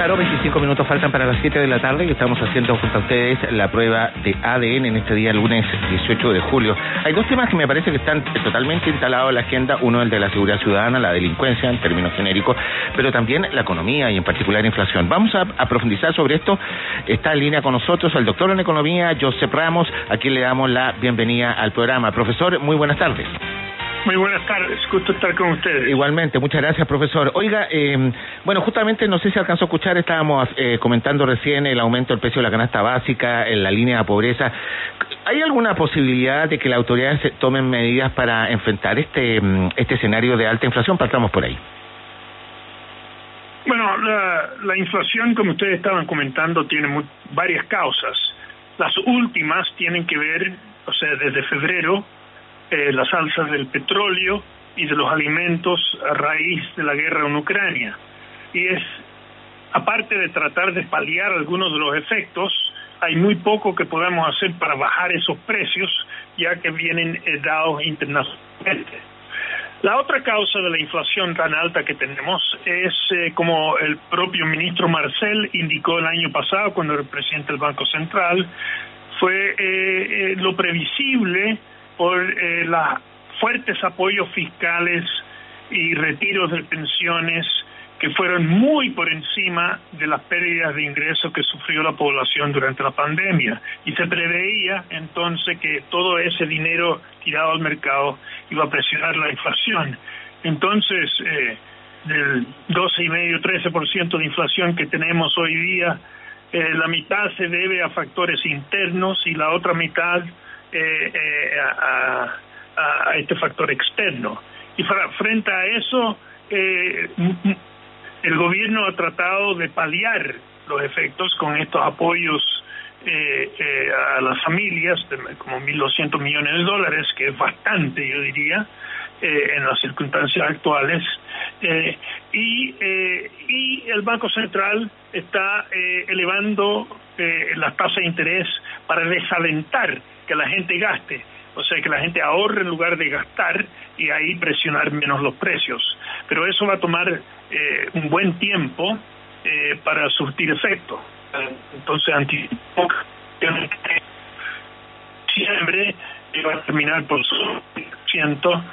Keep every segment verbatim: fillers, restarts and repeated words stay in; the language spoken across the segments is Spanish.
Claro, veinticinco minutos faltan para las siete de la tarde y estamos haciendo junto a ustedes la prueba de A D N en este día lunes dieciocho de julio. Hay dos temas que me parece que están totalmente instalados en la agenda, uno el de la seguridad ciudadana, la delincuencia en términos genéricos, pero también la economía y en particular la inflación. Vamos a, a profundizar sobre esto. Está en línea con nosotros el doctor en economía, Josep Ramos, a quien le damos la bienvenida al programa. Profesor, muy buenas tardes. Muy buenas tardes, gusto estar con ustedes. Igualmente, muchas gracias, profesor. Oiga, eh, bueno, justamente no sé si alcanzó a escuchar, estábamos eh, comentando recién el aumento del precio de la canasta básica, en la línea de pobreza. ¿Hay alguna posibilidad de que las autoridades tomen medidas para enfrentar este este escenario de alta inflación? Partamos por ahí. Bueno, la, la inflación, como ustedes estaban comentando, tiene muy, varias causas. Las últimas tienen que ver, o sea, desde febrero, Eh, las alzas del petróleo y de los alimentos a raíz de la guerra en Ucrania. Y es, aparte de tratar de paliar algunos de los efectos, hay muy poco que podamos hacer para bajar esos precios, ya que vienen eh, dados internacionalmente. La otra causa de la inflación tan alta que tenemos es, eh, como el propio ministro Marcel indicó el año pasado, cuando era el presidente del Banco Central, fue eh, eh, lo previsible por eh, los fuertes apoyos fiscales y retiros de pensiones que fueron muy por encima de las pérdidas de ingresos que sufrió la población durante la pandemia. Y se preveía entonces que todo ese dinero tirado al mercado iba a presionar la inflación. Entonces, eh, del doce coma cinco, trece por ciento de inflación que tenemos hoy día, eh, la mitad se debe a factores internos y la otra mitad Eh, eh, a, a, a este factor externo. Y fra, frente a eso, eh, el gobierno ha tratado de paliar los efectos con estos apoyos eh, eh, a las familias, de como mil doscientos millones de dólares, que es bastante, yo diría, eh, en las circunstancias actuales. Eh, y, eh, y el Banco Central está eh, elevando eh, las tasas de interés para desalentar que la gente gaste, o sea, que la gente ahorre en lugar de gastar y ahí presionar menos los precios. Pero eso va a tomar eh, un buen tiempo eh, para surtir efecto. Entonces, anticipo que en diciembre va a terminar por su ciento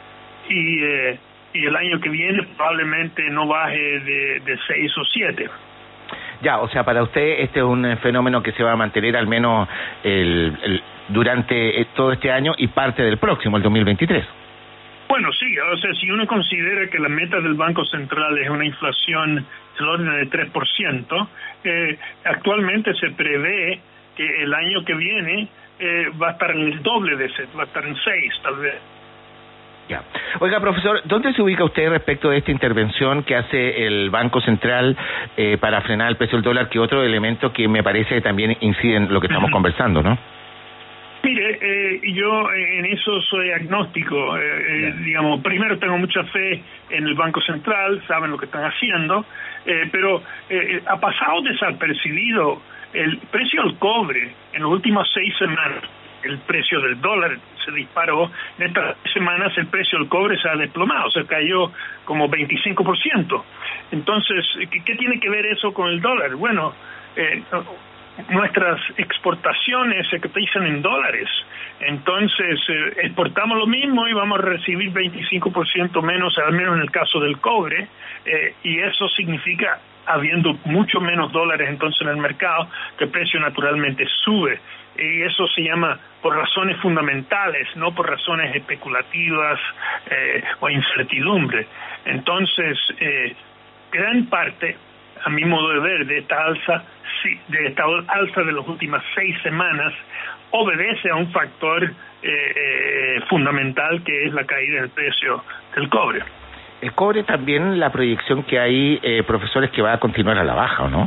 y, eh, y el año que viene probablemente no baje de, de seis o siete. Ya, o sea, para usted este es un fenómeno que se va a mantener al menos el, el, durante todo este año y parte del próximo, el dos mil veintitrés. Bueno, sí, o sea, si uno considera que la meta del Banco Central es una inflación del orden de tres por ciento, eh, actualmente se prevé que el año que viene eh, va a estar en el doble de ese, va a estar en seis tal vez. Ya. Oiga, profesor, ¿dónde se ubica usted respecto de esta intervención que hace el Banco Central eh, para frenar el precio del dólar, que otro elemento que me parece también incide en lo que estamos conversando, ¿no? Mire, eh, yo en eso soy agnóstico, eh, yeah. digamos, primero tengo mucha fe en el Banco Central, saben lo que están haciendo, eh, pero eh, ha pasado desapercibido el precio del cobre en las últimas seis semanas. El precio del dólar se disparó. En estas semanas el precio del cobre se ha desplomado, se cayó como veinticinco por ciento. Entonces, ¿qué, qué tiene que ver eso con el dólar? Bueno, eh, nuestras exportaciones se cotizan en dólares. Entonces, eh, exportamos lo mismo y vamos a recibir veinticinco por ciento menos, al menos en el caso del cobre, eh, y eso significa, habiendo mucho menos dólares entonces en el mercado, que el precio naturalmente sube. Y eso se llama por razones fundamentales, no por razones especulativas eh, o incertidumbre. Entonces, eh, gran parte, a mi modo de ver, de esta alza, de esta alza de las últimas seis semanas, obedece a un factor eh, eh, fundamental que es la caída del precio del cobre. El cobre también, la proyección que hay, eh, profesores, que va a continuar a la baja, ¿o no?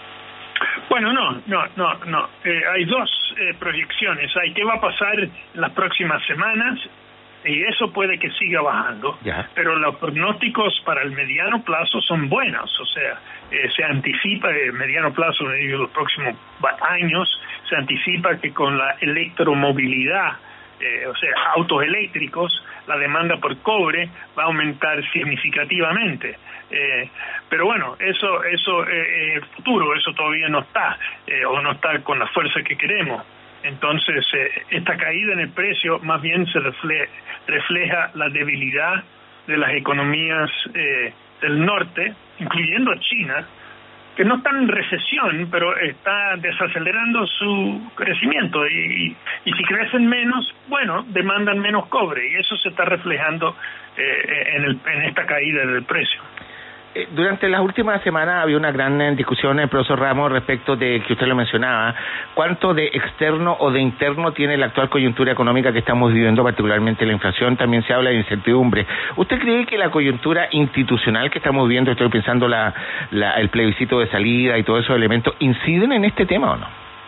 Bueno, no, no, no, no. Eh, hay dos eh, proyecciones. Hay qué va a pasar en las próximas semanas y eso puede que siga bajando. Ya. Pero los pronósticos para el mediano plazo son buenos. O sea, eh, se anticipa el mediano plazo en los próximos años, se anticipa que con la electromovilidad eh, o sea, autos eléctricos, la demanda por cobre va a aumentar significativamente. Eh, pero bueno, eso eso eh, el futuro, eso todavía no está, eh, o no está con la fuerza que queremos. Entonces, eh, esta caída en el precio más bien se refleja, refleja la debilidad de las economías eh, del norte, incluyendo China, que no está en recesión, pero está desacelerando su crecimiento. Y, y si crecen menos, bueno, demandan menos cobre, y eso se está reflejando eh, en, el, en esta caída del precio. Durante las últimas semanas había una gran discusión, el profesor Ramos, respecto de, que usted lo mencionaba, cuánto de externo o de interno tiene la actual coyuntura económica que estamos viviendo, particularmente la inflación. También se habla de incertidumbre. ¿Usted cree que la coyuntura institucional que estamos viviendo, estoy pensando la, la, el plebiscito de salida y todos esos elementos, inciden en este tema o no?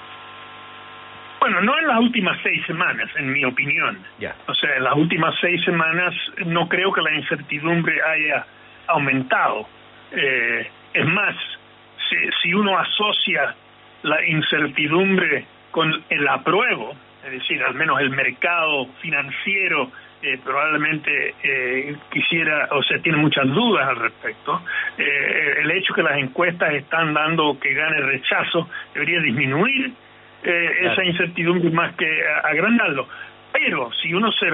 Bueno, no en las últimas seis semanas, en mi opinión. Ya. O sea, en las últimas seis semanas no creo que la incertidumbre haya aumentado. Eh, es más, si, si uno asocia la incertidumbre con el apruebo, es decir, al menos el mercado financiero eh, probablemente eh, quisiera, o sea, tiene muchas dudas al respecto, eh, el hecho que las encuestas están dando que gane rechazo debería disminuir eh, claro. esa incertidumbre más que agrandarlo. Pero si uno se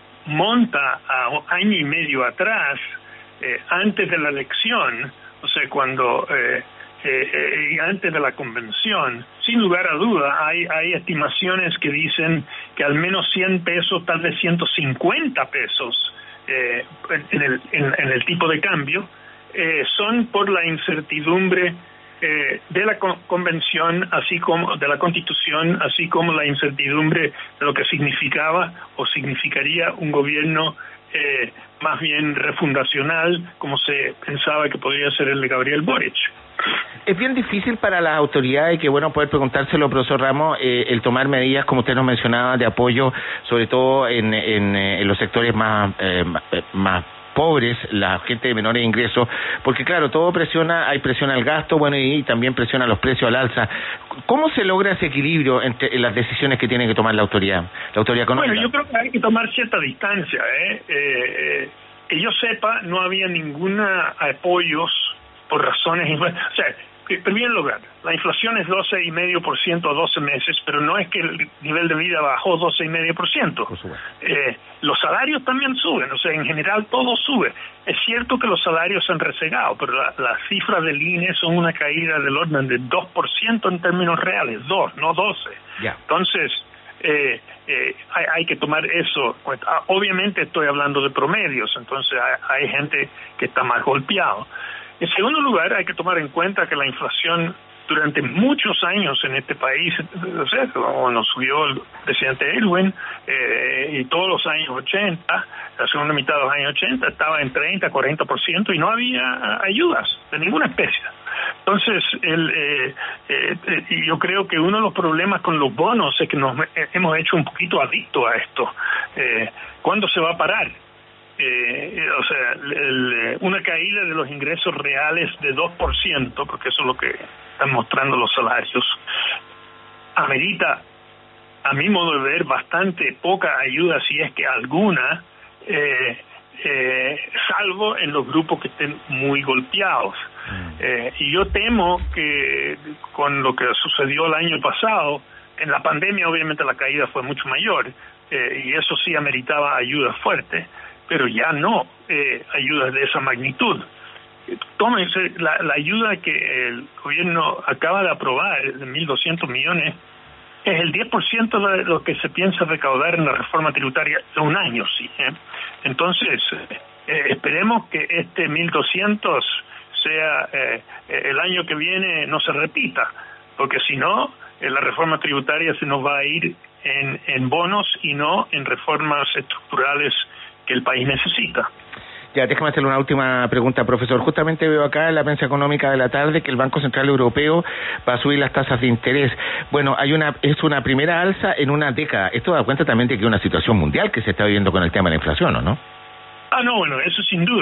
remonta a un año y medio atrás, Eh, antes de la elección, o sea, cuando eh, eh, eh, antes de la convención, sin lugar a duda, hay, hay estimaciones que dicen que al menos cien pesos, tal vez ciento cincuenta pesos eh, en, el, en, en el tipo de cambio, eh, son por la incertidumbre eh, de la con- convención, así como de la Constitución, así como la incertidumbre de lo que significaba o significaría un gobierno Eh, más bien refundacional, como se pensaba que podría ser el de Gabriel Boric. Es bien difícil para las autoridades, que bueno poder preguntárselo, profesor Ramos, eh, el tomar medidas, como usted nos mencionaba, de apoyo, sobre todo en, en, en los sectores más, eh, más, más pobres, la gente de menores ingresos, porque claro, todo presiona, hay presión al gasto, bueno, y también presiona los precios al alza. ¿Cómo se logra ese equilibrio entre en las decisiones que tiene que tomar la autoridad, la autoridad económica? Bueno, yo creo que hay que tomar cierta distancia, ¿eh? Eh, eh, que yo sepa, no había ninguna apoyos por razones, o sea, en primer lugar, la inflación es doce coma cinco por ciento a doce meses, pero no es que el nivel de vida bajó doce coma cinco por ciento. Eh, los salarios también suben, o sea, en general todo sube. Es cierto que los salarios se han rezagado, pero la, las cifras del I N E son una caída del orden de dos por ciento en términos reales, dos, no doce. Yeah. Entonces, eh, eh, hay, hay que tomar eso. Obviamente estoy hablando de promedios, entonces hay, hay gente que está más golpeado. En segundo lugar, hay que tomar en cuenta que la inflación durante muchos años en este país, o sea, cuando subió el presidente Erwin, eh, y todos los años ochenta, la segunda mitad de los años ochenta, estaba en treinta, cuarenta por ciento y no había ayudas de ninguna especie. Entonces, el, eh, eh, eh, yo creo que uno de los problemas con los bonos es que nos hemos hecho un poquito adictos a esto. Eh, ¿Cuándo se va a parar? Eh, o sea, el, una caída de los ingresos reales de dos por ciento, porque eso es lo que están mostrando los salarios, amerita, a mi modo de ver, bastante poca ayuda, si es que alguna, eh, eh, salvo en los grupos que estén muy golpeados. Eh, y yo temo que con lo que sucedió el año pasado, en la pandemia obviamente la caída fue mucho mayor, eh, y eso sí ameritaba ayuda fuerte, pero ya no eh, ayudas de esa magnitud. Tómense la, la ayuda que el gobierno acaba de aprobar, de mil doscientos millones, es el diez por ciento de lo que se piensa recaudar en la reforma tributaria de un año, sí. ¿eh? Entonces, eh, esperemos que este mil doscientos sea eh, el año que viene no se repita, porque si no, eh, la reforma tributaria se nos va a ir en, en bonos y no en reformas estructurales que el país necesita. Ya, déjame hacerle una última pregunta, profesor. Justamente veo acá en la prensa económica de la tarde que el Banco Central Europeo va a subir las tasas de interés. Bueno, hay una es una primera alza en una década. Esto da cuenta también de que hay una situación mundial que se está viviendo con el tema de la inflación, ¿o no? Ah, no, bueno, eso sin duda.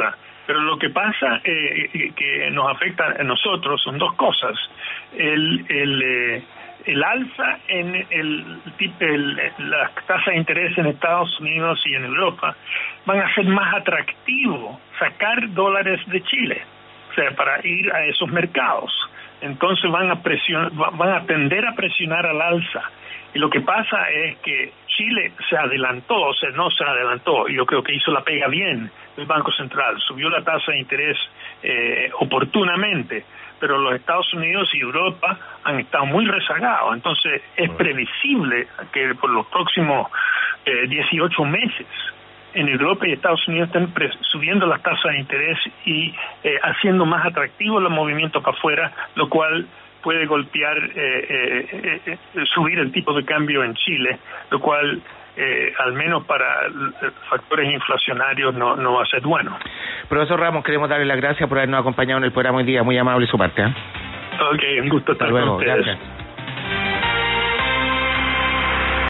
Pero lo que pasa eh, que nos afecta a nosotros son dos cosas. El, el, eh, el alza en el, el, las tasas de interés en Estados Unidos y en Europa van a ser más atractivo sacar dólares de Chile, o sea, para ir a esos mercados. Entonces van a presionar, van a tender a presionar al alza. Y lo que pasa es que Chile se adelantó, o sea, no se adelantó, yo creo que hizo la pega bien el Banco Central, subió la tasa de interés eh, oportunamente, pero los Estados Unidos y Europa han estado muy rezagados, entonces es previsible que por los próximos eh, dieciocho meses en Europa y Estados Unidos estén subiendo las tasas de interés y eh, haciendo más atractivo los movimientos para afuera, lo cual puede golpear, eh, eh, eh, subir el tipo de cambio en Chile, lo cual, eh, al menos para factores inflacionarios, no, no va a ser bueno. Profesor Ramos, queremos darle las gracias por habernos acompañado en el programa hoy día, muy amable su parte. ¿eh? Ok, un gusto estar Hasta luego, con ustedes. Gracias.